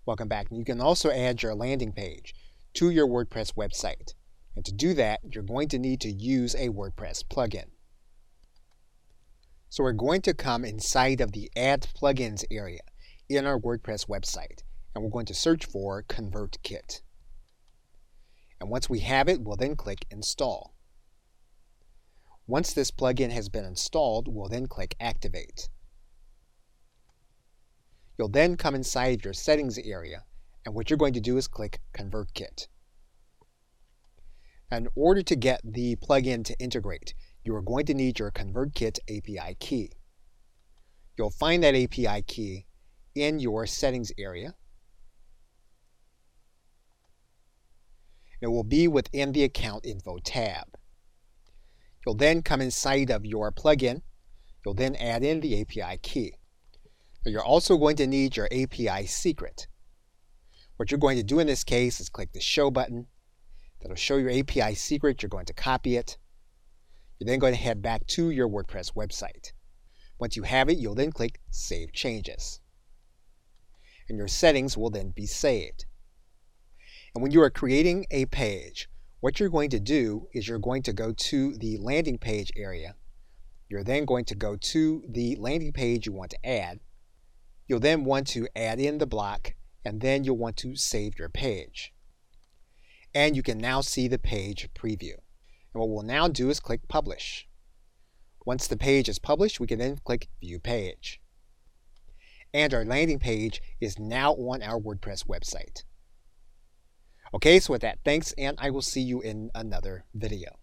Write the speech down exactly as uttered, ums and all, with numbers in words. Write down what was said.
Welcome back. You can also add your landing page to your WordPress website. And to do that, you're going to need to use a WordPress plugin. So we're going to come inside of the Add Plugins area in our WordPress website, and we're going to search for ConvertKit. And once we have it, we'll then click Install. Once this plugin has been installed, we'll then click Activate. You'll then come inside your settings area, and what you're going to do is click ConvertKit. Now, in order to get the plugin to integrate, you are going to need your ConvertKit A P I key. You'll find that A P I key in your settings area. It will be within the Account Info tab. You'll then come inside of your plugin. You'll then add in the A P I key. Now, you're also going to need your A P I secret. What you're going to do in this case is click the Show button. That'll show your A P I secret. You're going to copy it. You're then going to head back to your WordPress website. Once you have it, you'll then click Save Changes. And your settings will then be saved. And when you are creating a page, what you're going to do is you're going to go to the landing page area. You're then going to go to the landing page you want to add. You'll then want to add in the block, and then you'll want to save your page. And you can now see the page preview. And what we'll now do is click Publish. Once the page is published, we can then click View Page. And our landing page is now on our WordPress website. Okay, so with that, thanks, and I will see you in another video.